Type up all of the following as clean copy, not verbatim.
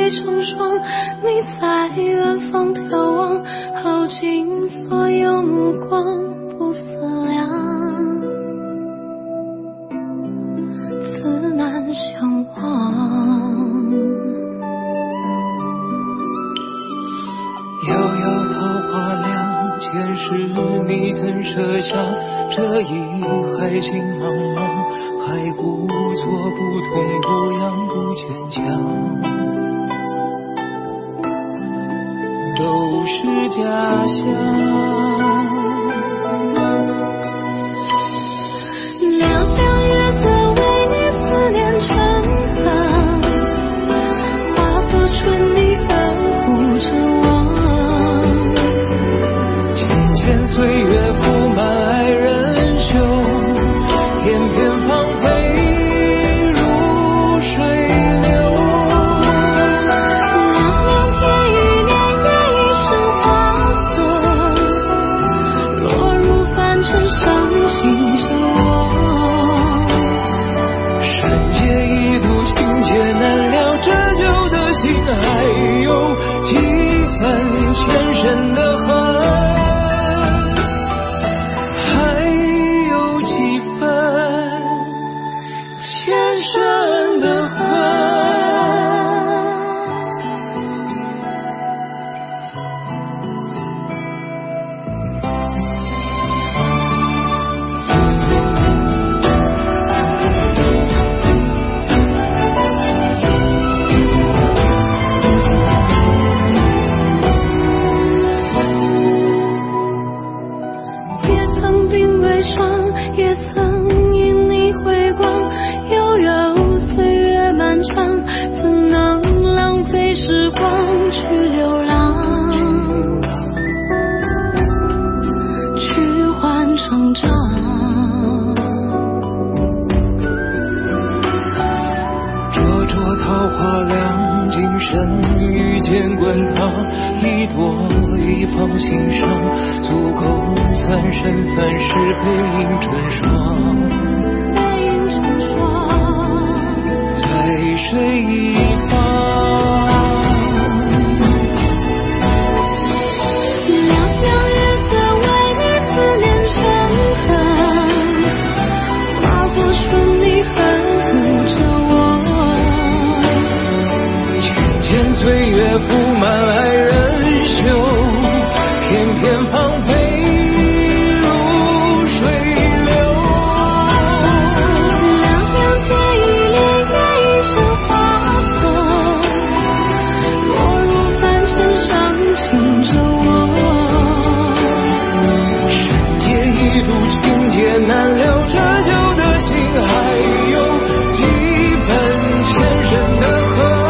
微成双，你在远方眺望，耗尽所有目光，不思量，自难相忘。 遥遥桃花凉，前世你怎设想？这一海情茫茫，还故作不痛不痒不坚强，都是假象。 凉凉月色为你思念成河，化作春泥呵护着我。 浅浅岁月覆满爱人袖，片片芳菲如水流。 凉凉天与年月一生花色，落入凡尘伤心着我。 山界一度情劫难料，这旧的心还有几分前生的恨，还有几分前生的恨。 也曾鬓微霜，也曾因你回光，悠悠岁月漫长，怎能浪费时光去流浪，去换成长。 灼灼桃花凉，今生遇见滚烫，一朵一放心上，足够三生三世背影成双。 背影成双， 在水一方， 凉凉月色为你思念成河，化作春泥呵护着我。 浅浅岁月覆满爱人袖，片片芳菲如水流。 凉凉天与年月一生花色，落入凡尘伤情着我。 山界一度情劫难料，这旧的心还有几分前生的恨。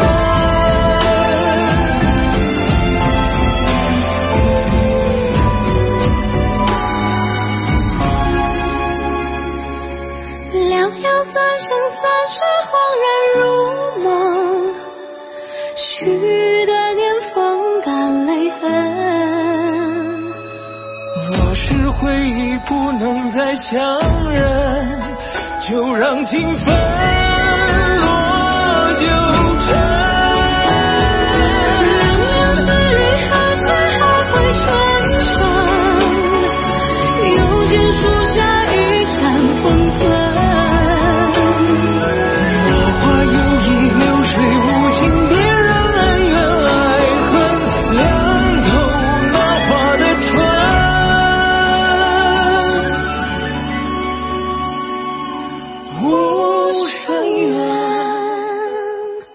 两样三生三世恍然如梦，许的年风干泪痕。 若是回忆不能再相认，就让情分落九尘。 凉凉是雨后谁还会春伤，又见树下一盏风存。 落花有意，流水无情，别让恩怨爱恨凉透那花的春。无声怨，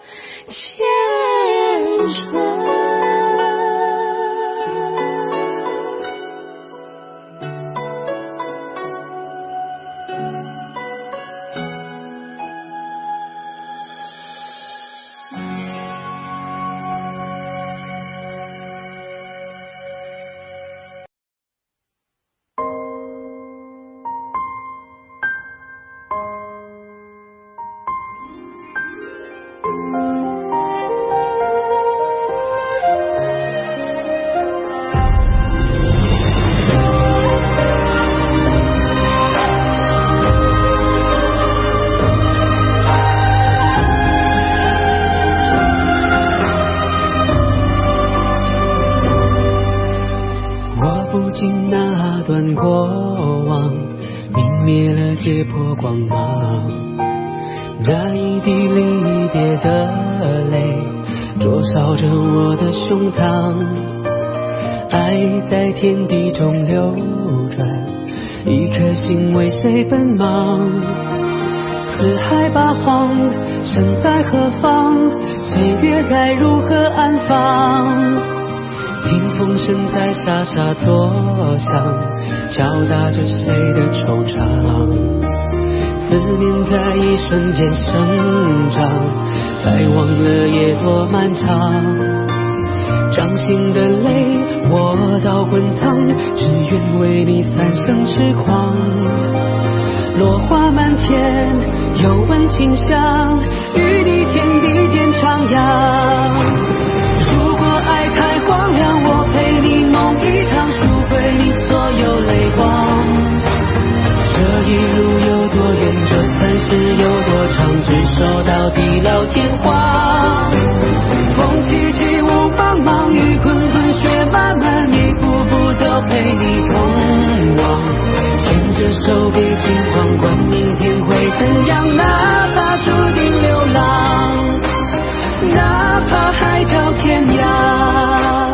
灼烧着我的胸膛。爱在天地中流转，一颗心为谁奔忙？四海八荒，身在何方？岁月该如何安放？听风声在沙沙作响，敲打着谁的惆怅？思念在一瞬间生长，再忘了夜多漫长。掌心的泪我倒滚烫，只愿为你三生痴狂。落花满天，又闻清香，与你天地间徜徉。如果爱太荒凉，我陪你梦一场，赎回你所有泪光。这一路有多远，这三世有多长，执手到地老天荒。风起起雾茫茫，雨滚滚雪漫漫，一步步都陪你同往。牵着手别惊慌，管明天会怎样，哪怕注定流浪，哪怕海角天涯。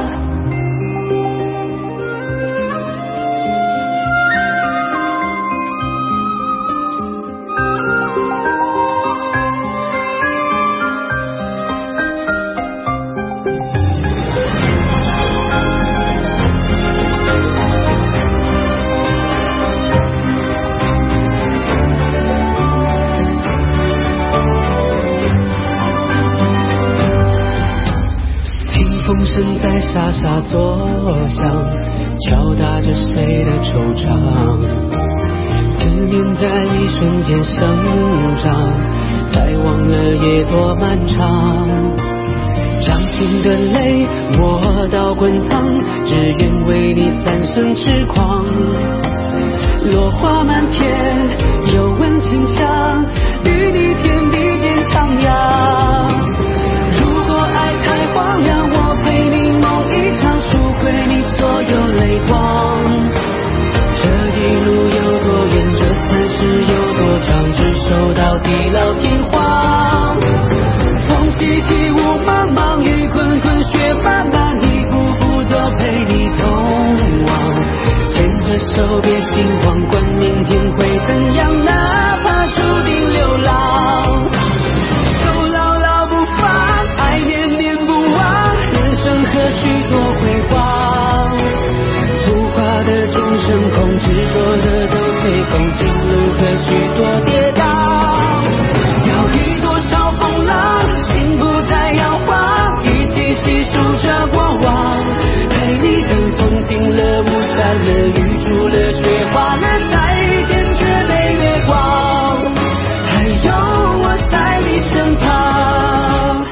风声在沙沙作响，敲打着谁的惆怅。思念在一瞬间生长，再忘了夜多漫长。掌心的泪我倒滚烫，只愿为你三生痴狂。落花满天，又闻清香，与你天地间徜徉。如果爱太荒凉，我陪你梦一场，赎回你所有泪光。这一路有多远，这三世有多长，执手到地老天荒。风起起雾茫茫，雨滚滚雪漫漫，一步步都陪你同往。牵着手别惊慌，管明天会怎样，哪怕注定流浪。手牢牢不放，爱念念不忘，人生何须多辉煌。浮华的众生空，执着的都随风，情路何须多跌宕。要遇多少风浪，心不再摇晃，一起细数着过往。陪你等风停了，雾散了，雨住了，雪化了，再见却没月光，还有我在你身旁。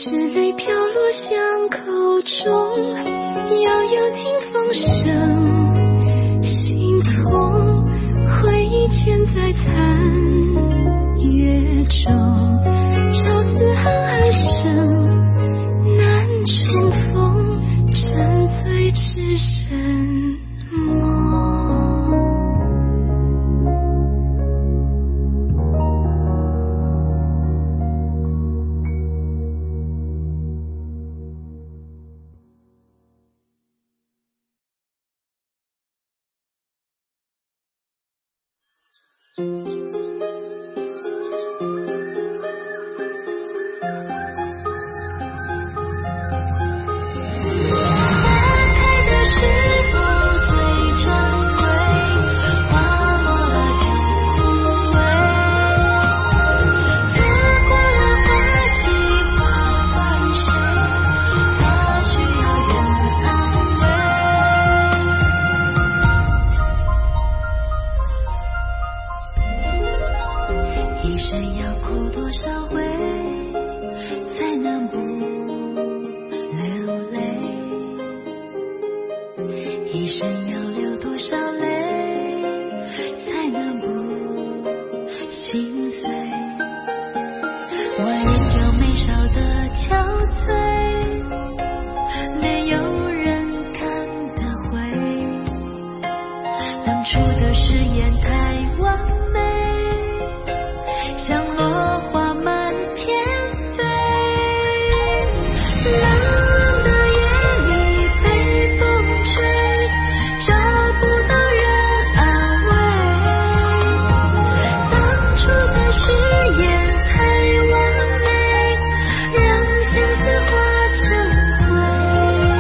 是泪飘落巷口中，遥遥听风声，心痛，回忆嵌在残月中，朝思浩海生，难重逢，沉醉痴神梦。一生要哭多少回，才能不流泪？一生要流多少泪，才能不心碎？我眼角眉梢的憔悴，没有人看得回。当初的誓言太完美，像落花满天飞，冷冷的夜里被风吹，找不到人安慰。当初的誓言太完美，让相思化成灰。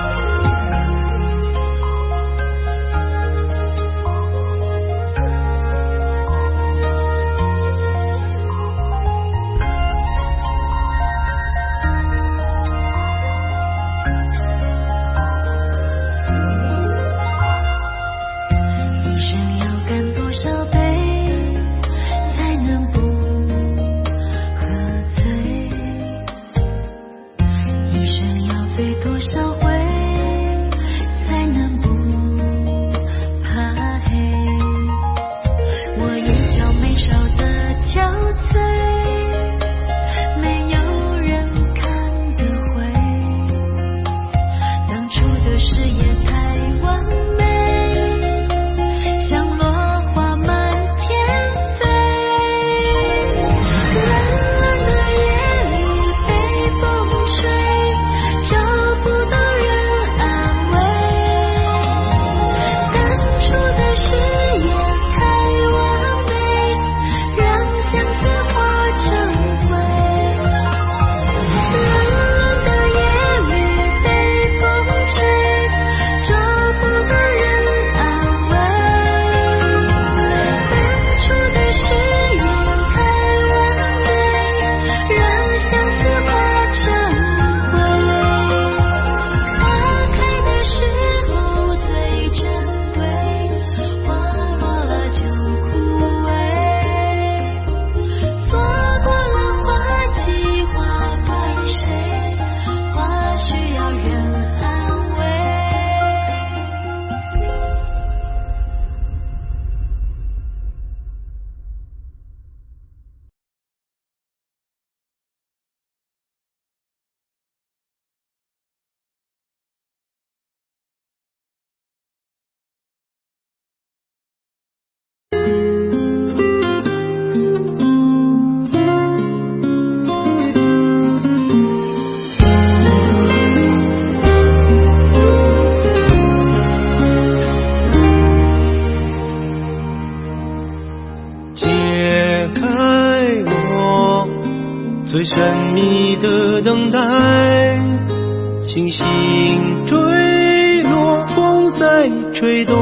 最神秘的等待，星星坠落，风在吹动，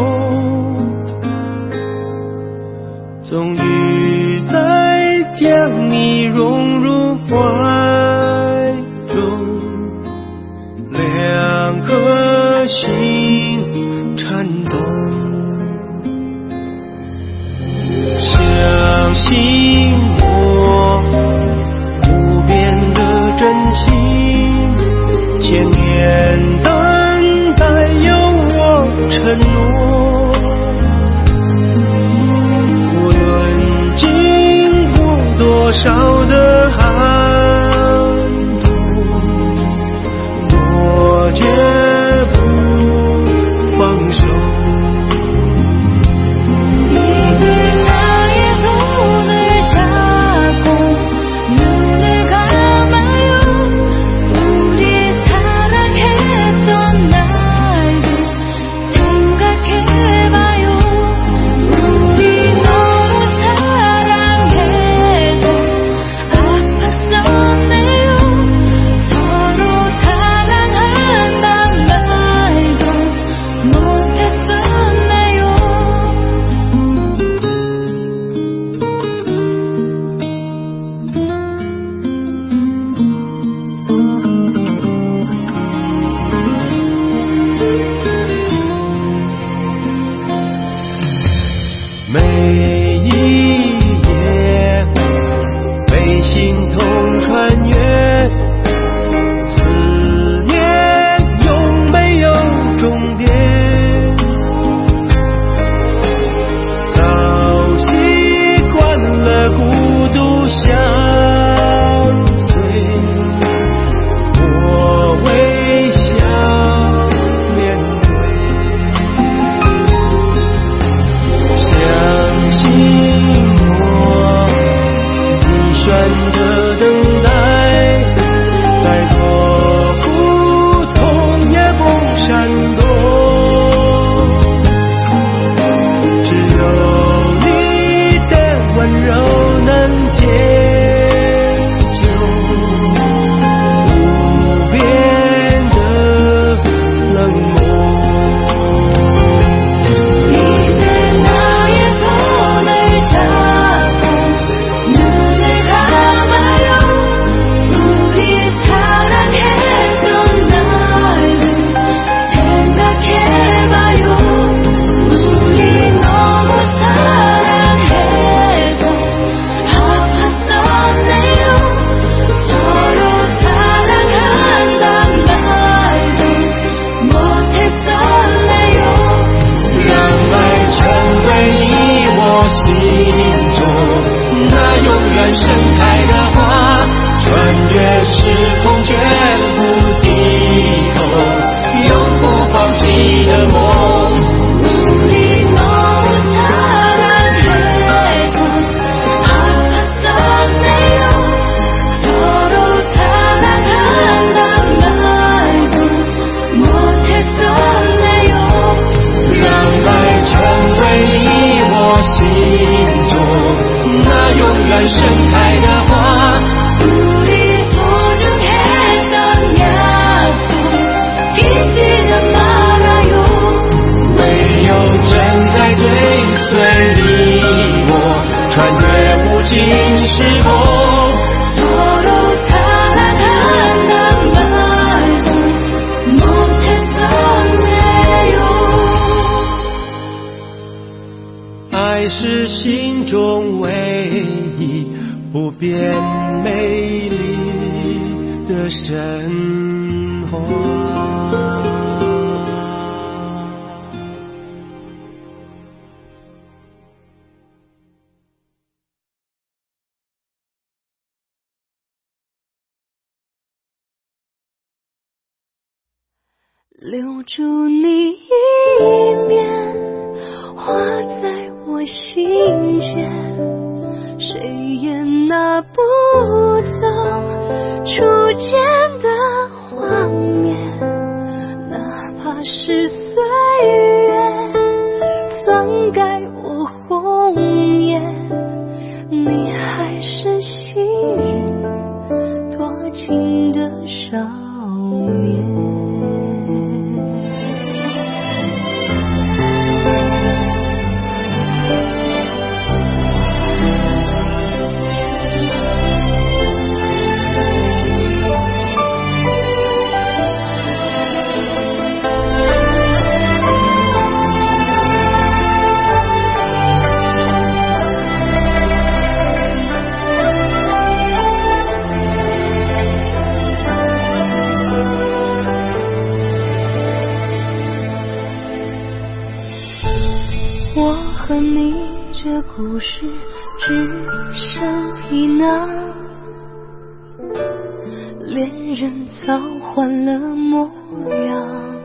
终于再将你融入怀中，两颗心颤动，相信我无边的真情承诺，无论经过多少的寒冬，我绝不放手。每一夜被心痛穿越，思念永没有终点，早习惯了孤独相随，我微笑面相信我，你选择等待，再多苦痛也不闪躲，只有你的温柔能解救无边的冷漠。盛开的花，穿越时空绝不低头，永不放弃的梦。让爱成为你我心中那永远盛开的花。唯有真爱追随你我，穿越无尽时空。爱是心中唯一不变美丽的神话。 留住你一面，画在我心间，谁也拿不走初见的画面，哪怕是岁月篡改我红颜，你还是昔日多情的少年。 故事只剩皮囊，恋人早换了模样，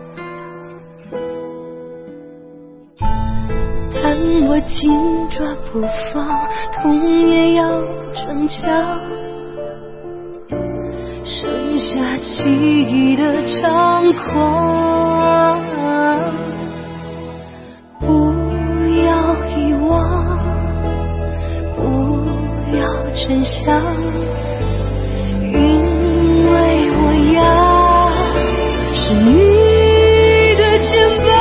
但我紧抓不放，痛也要逞强，剩下记忆的猖狂。不要遗忘，不要真相，因为我要是你的肩膀，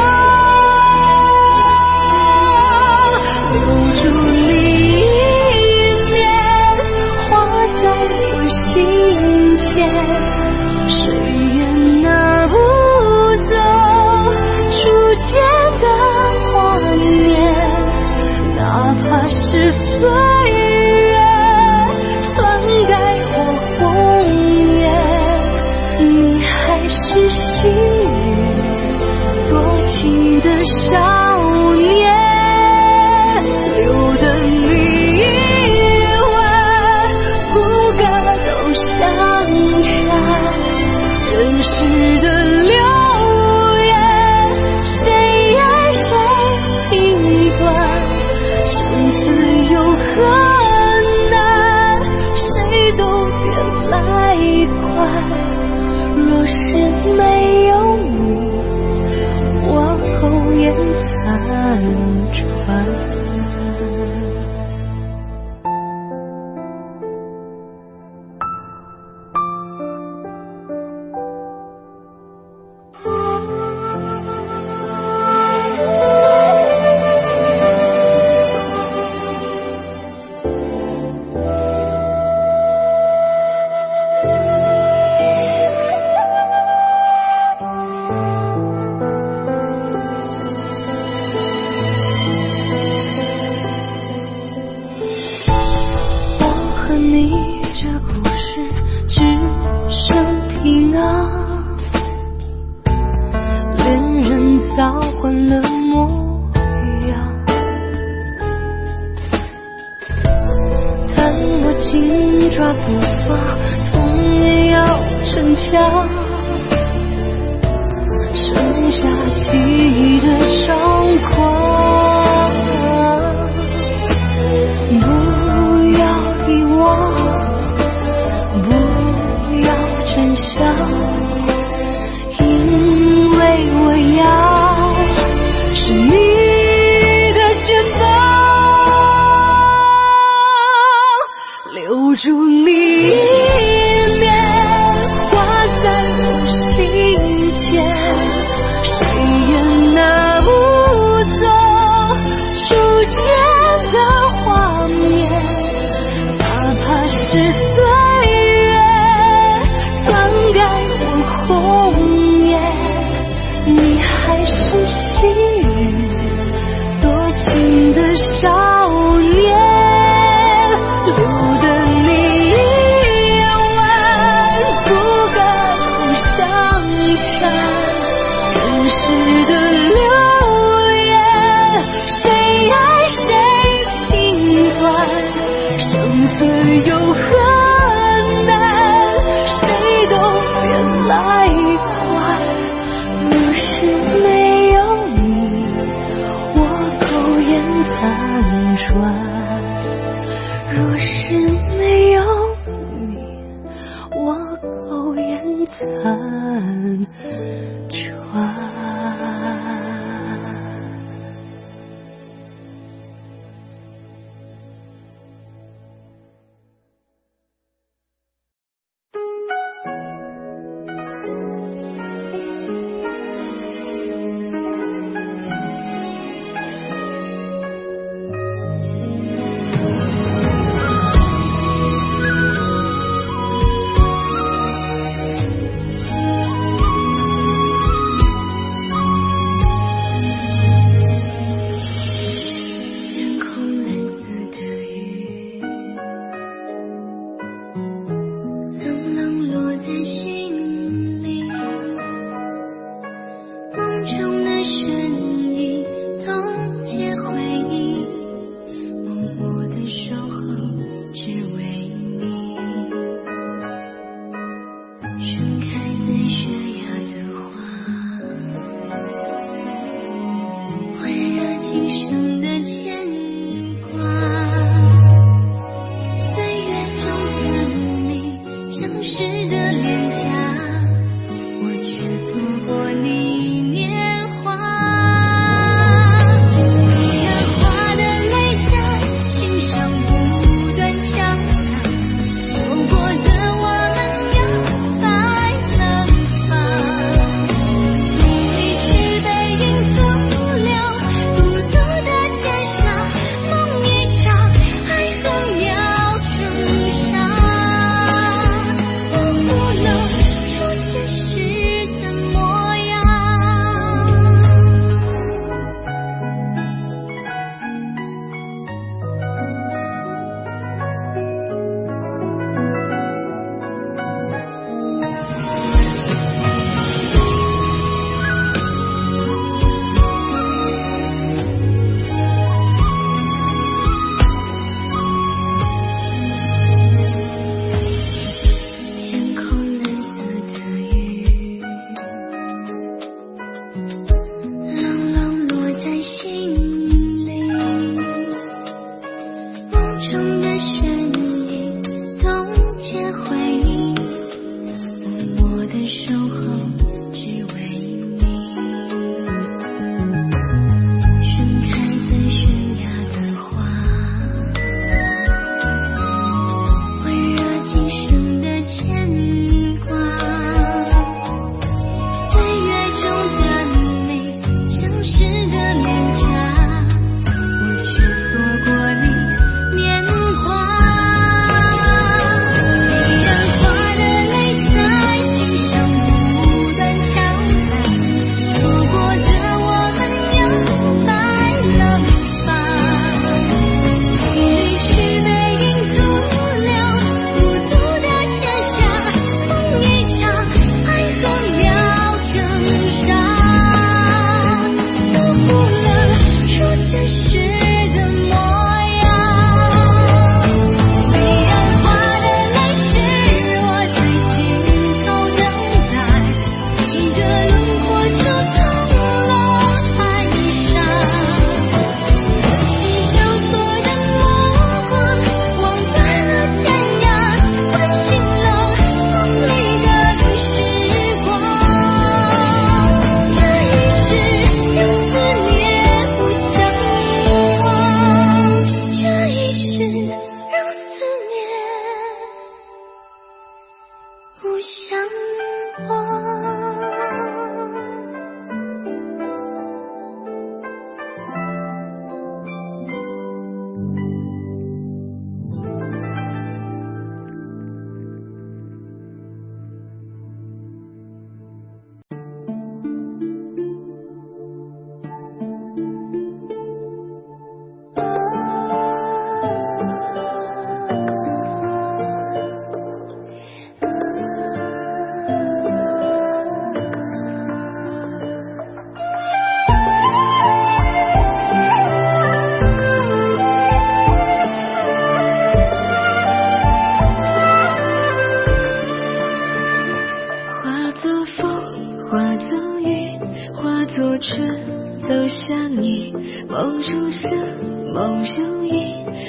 留住你一面，画在我心间，谁也拿不走初见的画面，哪怕是岁月篡改我红颜，你还是昔日多情的少年，留得你一吻，骨骼都相缠，人世的流言，谁爱谁评断，生死有很难，谁都别来管，若是没有你，我苟延残喘。你这故事只剩皮囊，恋人早换了模样，但我紧抓不放，痛也要逞强，剩下记忆的猖狂。不要遗忘，不要真相，因为我要是你的肩膀，留住你一面，画在我心间，谁也拿不走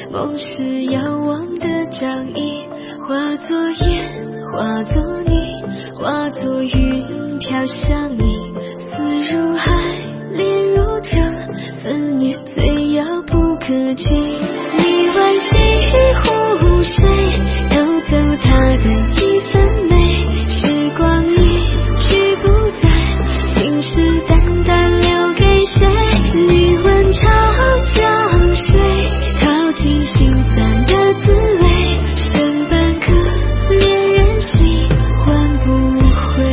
梦是遥望的掌印，化作烟，化作泥，化作云飘向你。思如海，恋如城，思念最遥不可及。你挽起湖水，偷走它的几分美。时光一去不再，心事淡淡留给谁？你问长江水，淘尽心酸的滋味。剩半颗恋人心，换不回。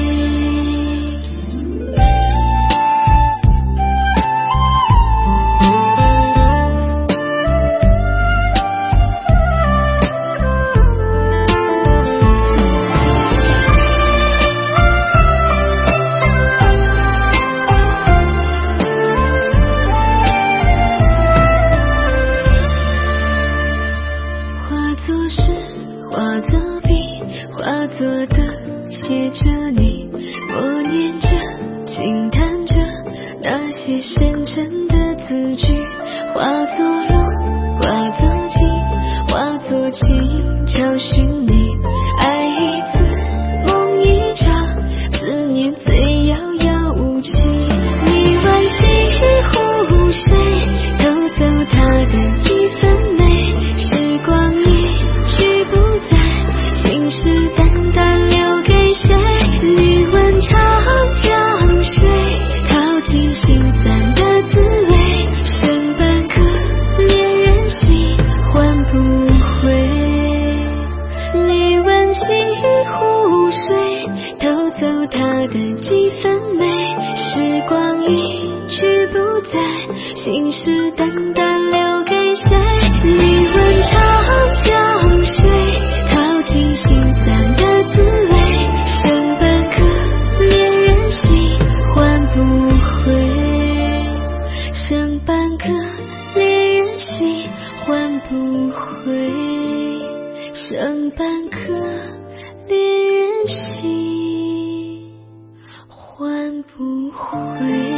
化作诗，化作笔，化作灯，写着你，默念着，轻弹着那些深沉的字句。化作路，化作景，化作情，找寻你。爱一次，梦一场，思念最遥遥无期。你挽起湖水，偷走它的几分美。时光一去不再，心事淡淡留给谁？你问长江水，淘尽心酸的滋味。剩半颗恋人心，换不回。你挽起湖水，偷走它的几分美。时光一去不再，心事淡淡留给谁？你问长江水，淘尽心酸的滋味。剩半颗恋人心，换不回。剩半颗恋人心，换不回。剩半颗恋人心，换不回。